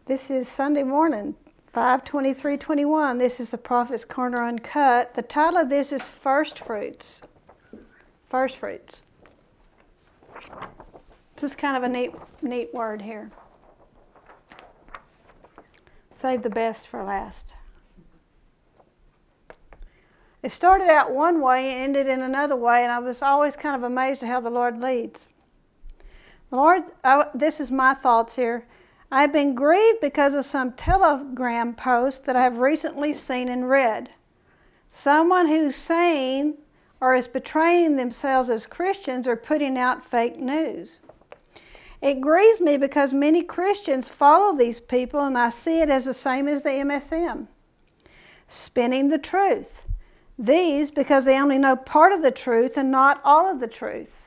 This is Sunday morning, 5/23/21. This is the Prophet's Corner Uncut. The title of this is First Fruits. First Fruits. This is kind of a neat word here. Save the best for last. It started out one way and ended in another way, and I was always kind of amazed at how the Lord leads. This is my thoughts here. I have been grieved because of some telegram posts that I have recently seen and read. Someone who's saying or is betraying themselves as Christians or putting out fake news. It grieves me because many Christians follow these people, and I see it as the same as the MSM. Spinning the truth. These because they only know part of the truth and not all of the truth.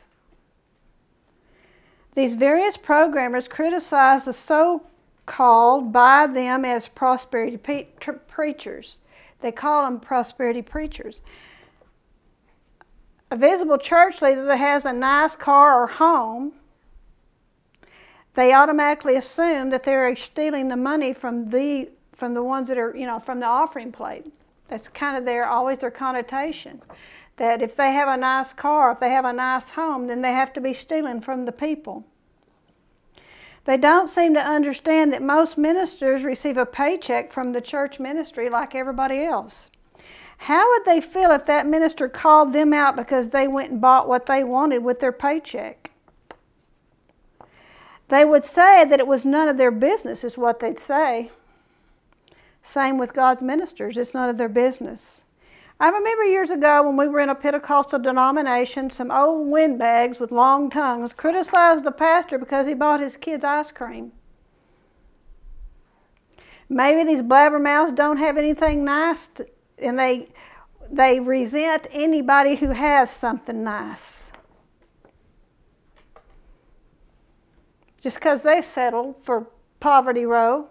These various programmers criticize the so-called by them as prosperity preachers. They call them prosperity preachers. A visible church leader that has a nice car or home, they automatically assume that they're stealing the money from the ones that are, from the offering plate. That's kind of always their connotation. That if they have a nice car, if they have a nice home, then they have to be stealing from the people. They don't seem to understand that most ministers receive a paycheck from the church ministry like everybody else. How would they feel if that minister called them out because they went and bought what they wanted with their paycheck? They would say that it was none of their business, is what they'd say. Same with God's ministers. It's none of their business. I remember years ago when we were in a Pentecostal denomination, some old windbags with long tongues criticized the pastor because he bought his kids ice cream. Maybe these blabbermouths don't have anything nice, and they resent anybody who has something nice. Just because they settled for poverty row.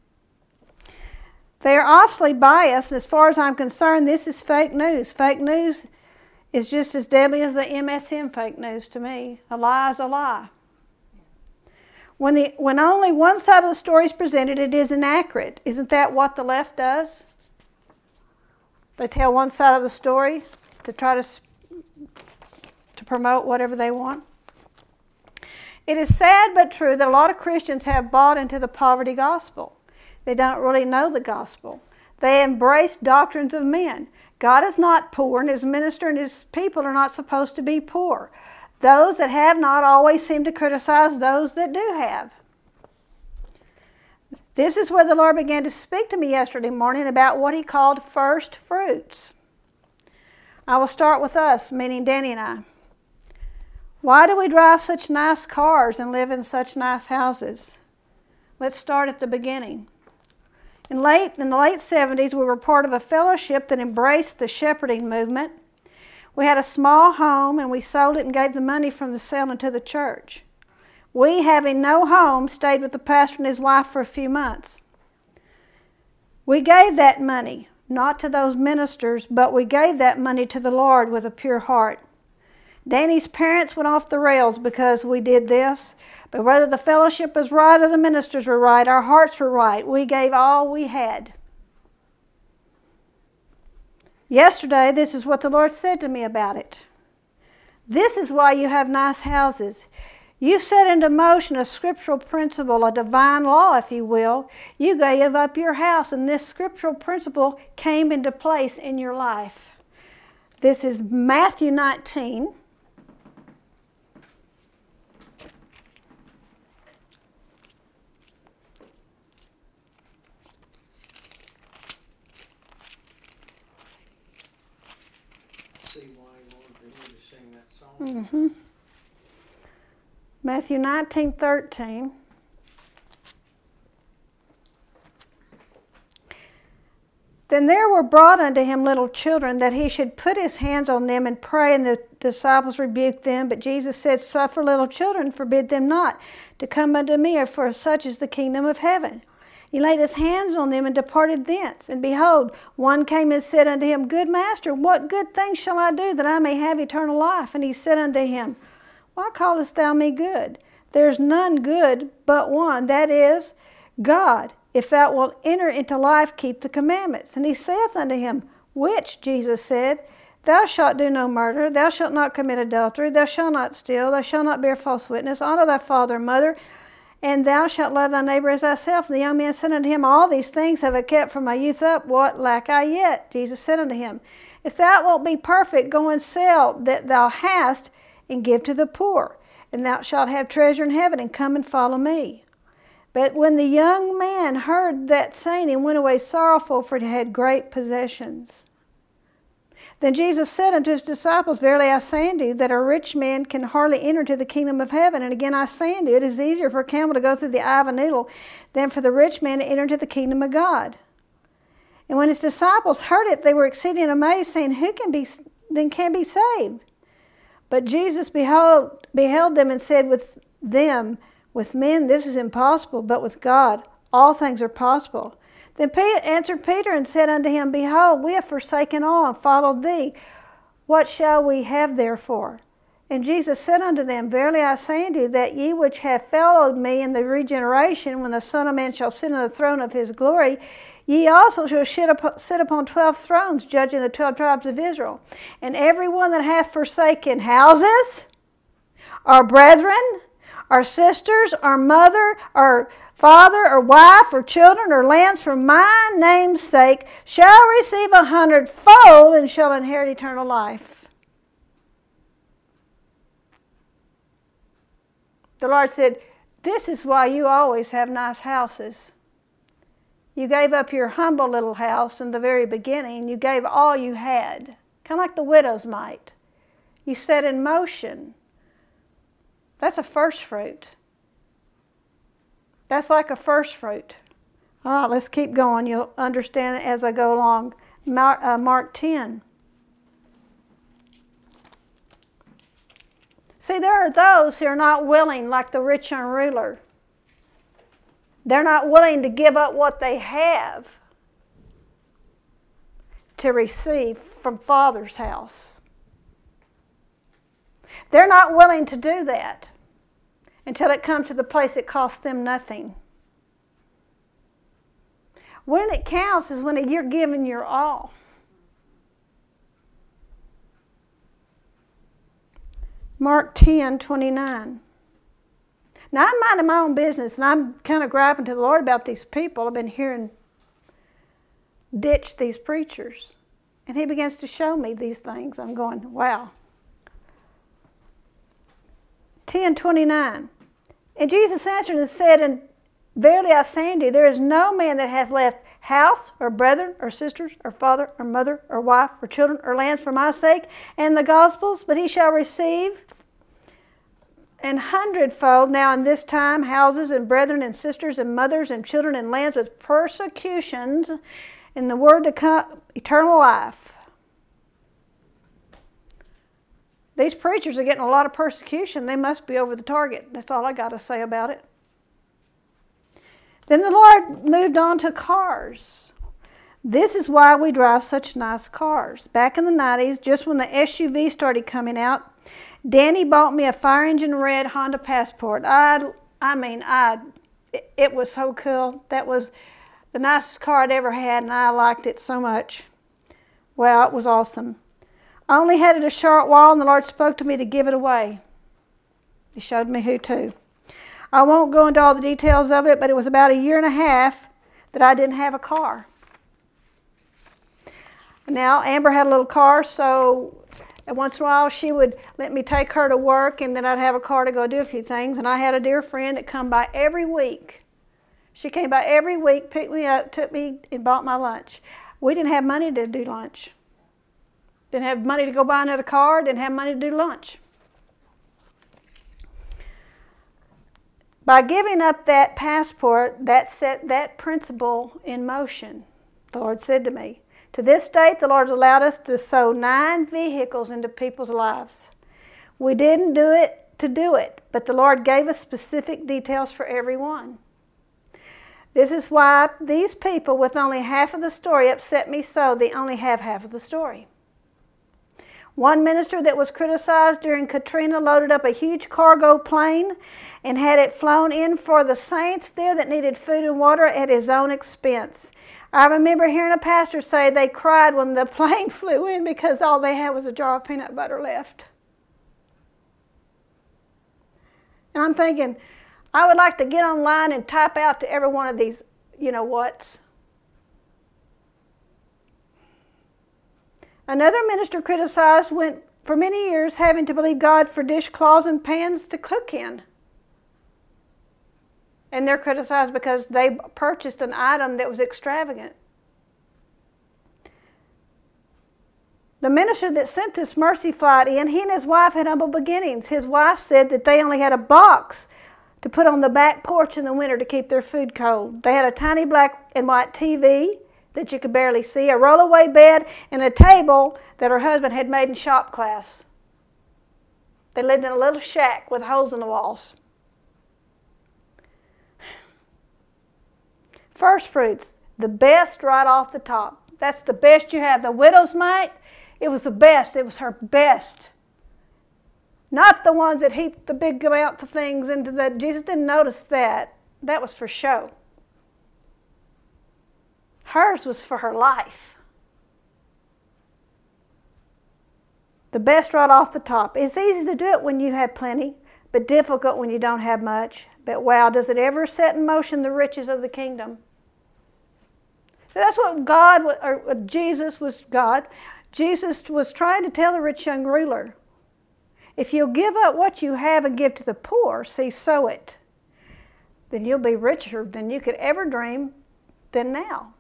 They are obviously biased, and as far as I'm concerned, this is fake news. Fake news is just as deadly as the MSM fake news to me. A lie is a lie. When only one side of the story is presented, it is inaccurate. Isn't that what the left does? They tell one side of the story to try to promote whatever they want. It is sad but true that a lot of Christians have bought into the poverty gospel. They don't really know the gospel. They embrace doctrines of men. God is not poor, and his minister and his people are not supposed to be poor. Those that have not always seem to criticize those that do have. This is where the Lord began to speak to me yesterday morning about what he called first fruits. I will start with us, meaning Danny and I. Why do we drive such nice cars and live in such nice houses? Let's start at the beginning. In the late 70s, we were part of a fellowship that embraced the shepherding movement. We had a small home, and we sold it and gave the money from the sale into the church. We, having no home, stayed with the pastor and his wife for a few months. We gave that money, not to those ministers, but we gave that money to the Lord with a pure heart. Danny's parents went off the rails because we did this. But whether the fellowship was right or the ministers were right, our hearts were right. We gave all we had. Yesterday, this is what the Lord said to me about it. This is why you have nice houses. You set into motion a scriptural principle, a divine law, if you will. You gave up your house, and this scriptural principle came into place in your life. This is Matthew 19. Matthew 19:13. Then there were brought unto him little children, that he should put his hands on them and pray, and the disciples rebuked them. But Jesus said, Suffer little children, forbid them not to come unto me, for such is the kingdom of heaven. He laid his hands on them and departed thence. And behold, one came and said unto him, Good master, what good thing shall I do that I may have eternal life? And he said unto him, Why callest thou me good? There is none good but one, that is, God. if thou wilt enter into life, keep the commandments. And he saith unto him, which? Jesus said, thou shalt do no murder, thou shalt not commit adultery, thou shalt not steal, thou shalt not bear false witness, honor thy father and mother, and thou shalt love thy neighbor as thyself. And the young man said unto him, all these things have I kept from my youth up. What lack I yet? Jesus said unto him, if thou wilt be perfect, go and sell that thou hast, and give to the poor, and thou shalt have treasure in heaven, and come and follow me. But when the young man heard that saying, he went away sorrowful, for he had great possessions. Then Jesus said unto his disciples, verily I say unto you, that a rich man can hardly enter into the kingdom of heaven. And again I say unto you, it is easier for a camel to go through the eye of a needle than for the rich man to enter into the kingdom of God. And when his disciples heard it, they were exceeding amazed, saying, who can be saved? But Jesus beheld them and said with them, with men this is impossible, but with God all things are possible. Then answered Peter and said unto him, behold, we have forsaken all and followed thee. What shall we have therefore? And Jesus said unto them, verily I say unto you, that ye which have followed me in the regeneration, when the Son of Man shall sit on the throne of his glory, ye also shall sit upon 12 thrones, judging the 12 tribes of Israel. And every one that hath forsaken houses, or brethren, or sisters, or mother, or father, or wife, or children, or lands for my name's sake, shall receive 100-fold, and shall inherit eternal life. The Lord said, this is why you always have nice houses. You gave up your humble little house in the very beginning. You gave all you had, kind of like the widow's mite. You set in motion. That's a first fruit. That's like a first fruit. All right, let's keep going. You'll understand it as I go along. Mark 10. See, there are those who are not willing, like the rich young ruler. They're not willing to give up what they have to receive from Father's house. They're not willing to do that until it comes to the place it costs them nothing. When it counts is when you're giving your all. Mark 10:29. Now, I'm minding my own business, and I'm kind of griping to the Lord about these people. I've been hearing ditch these preachers. And he begins to show me these things. I'm going, wow. 10:29. And Jesus answered and said, and verily I say unto you, there is no man that hath left house, or brethren, or sisters, or father, or mother, or wife, or children, or lands for my sake, and the gospel's, but he shall receive an 100-fold now in this time, houses, and brethren, and sisters, and mothers, and children, and lands with persecutions, in the word to come, eternal life. These preachers are getting a lot of persecution. They must be over the target. That's all I got to say about it. Then the Lord moved on to cars. This is why we drive such nice cars. Back in the 90s, just when the SUV started coming out, Danny bought me a fire engine red Honda Passport. It was so cool. That was the nicest car I'd ever had, and I liked it so much. Well, it was awesome. I only had it a short while, and the Lord spoke to me to give it away. He showed me who to. I won't go into all the details of it, but it was about 1.5 years that I didn't have a car. Now, Amber had a little car, so once in a while she would let me take her to work, and then I'd have a car to go do a few things. And I had a dear friend that come by every week. She came by every week, picked me up, took me, and bought my lunch. We didn't have money to do lunch. Didn't have money to go buy another car, didn't have money to do lunch. By giving up that passport, that set that principle in motion. The Lord said to me, to this date, the Lord has allowed us to sow 9 vehicles into people's lives. We didn't do it to do it, but the Lord gave us specific details for every one. This is why these people with only half of the story upset me so they only have half of the story. One minister that was criticized during Katrina loaded up a huge cargo plane and had it flown in for the saints there that needed food and water at his own expense. I remember hearing a pastor say they cried when the plane flew in because all they had was a jar of peanut butter left. And I'm thinking, I would like to get online and type out to every one of these, whats. Another minister criticized went for many years having to believe God for dishcloths and pans to cook in. And they're criticized because they purchased an item that was extravagant. The minister that sent this mercy flight in, he and his wife had humble beginnings. His wife said that they only had a box to put on the back porch in the winter to keep their food cold. They had a tiny black and white TV that you could barely see, a rollaway bed, and a table that her husband had made in shop class. They lived in a little shack with holes in the walls. First fruits, the best right off the top. That's the best you have. The widow's mite, it was the best. It was her best. Not the ones that heaped the big amount of things into that. Jesus didn't notice that. That was for show. Hers was for her life. The best right off the top. It's easy to do it when you have plenty, but difficult when you don't have much. But wow, does it ever set in motion the riches of the kingdom? So that's what Jesus was trying to tell the rich young ruler. If you'll give up what you have and give to the poor, sow it, then you'll be richer than you could ever dream than now.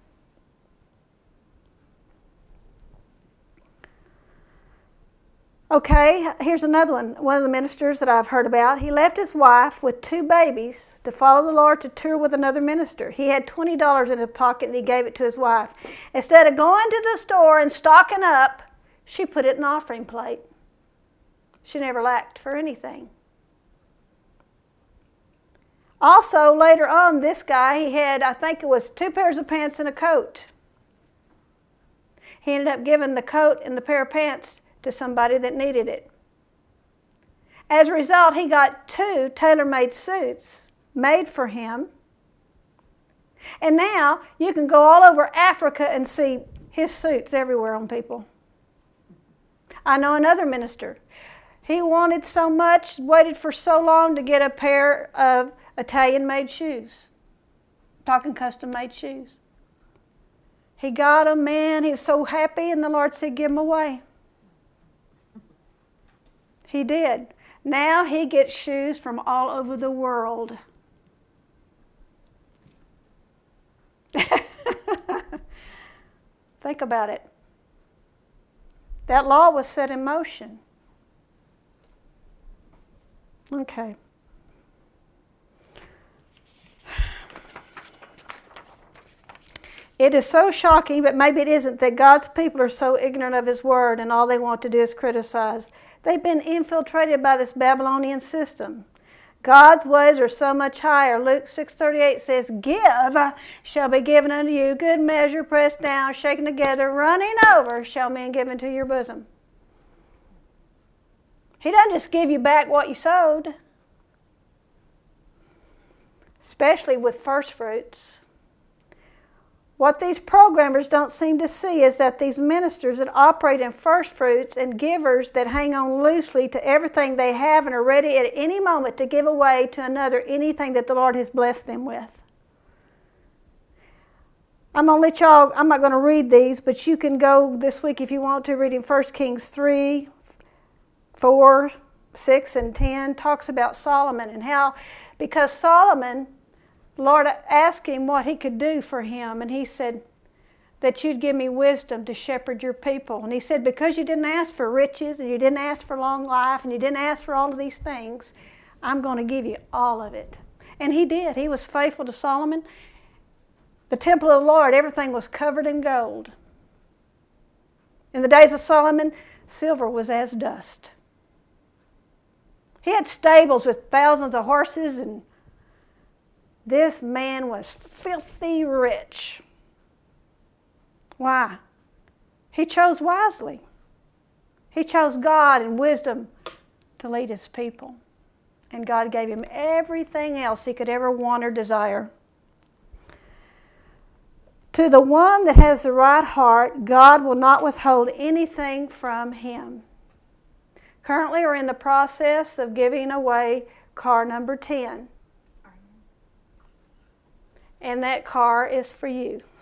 Okay, here's another one. One of the ministers that I've heard about, he left his wife with 2 babies to follow the Lord to tour with another minister. He had $20 in his pocket and he gave it to his wife. Instead of going to the store and stocking up, she put it in the offering plate. She never lacked for anything. Also, later on, this guy, he had, I think it was 2 pairs of pants and a coat. He ended up giving the coat and the pair of pants to somebody that needed it. As a result, he got 2 tailor-made suits made for him. And now you can go all over Africa and see his suits everywhere on people. I know another minister. He wanted so much, waited for so long to get a pair of Italian-made shoes. Talking custom-made shoes. He got them, man. He was so happy, and the Lord said, give them away. He did. Now he gets shoes from all over the world. Think about it. That law was set in motion. Okay. It is so shocking, but maybe it isn't, that God's people are so ignorant of His Word and all they want to do is criticize. They've been infiltrated by this Babylonian system. God's ways are so much higher. Luke 6:38 says, give shall be given unto you, good measure, pressed down, shaken together, running over, shall men give into your bosom. He doesn't just give you back what you sowed. Especially with first fruits. What these programmers don't seem to see is that these ministers that operate in first fruits and givers that hang on loosely to everything they have and are ready at any moment to give away to another anything that the Lord has blessed them with. I'm going to let y'all, I'm not going to read these, but you can go this week if you want to, reading 1 Kings 3, 4, 6, and 10, talks about Solomon and how, because Solomon, the Lord asked him what he could do for him, and he said, that you'd give me wisdom to shepherd your people. And he said, because you didn't ask for riches, and you didn't ask for long life, and you didn't ask for all of these things, I'm going to give you all of it. And he did. He was faithful to Solomon. The temple of the Lord, everything was covered in gold. In the days of Solomon, silver was as dust. He had stables with thousands of horses, and this man was filthy rich. Why? He chose wisely. He chose God and wisdom to lead his people. And God gave him everything else he could ever want or desire. To the one that has the right heart, God will not withhold anything from him. Currently, we're in the process of giving away car number 10. And that car is for you.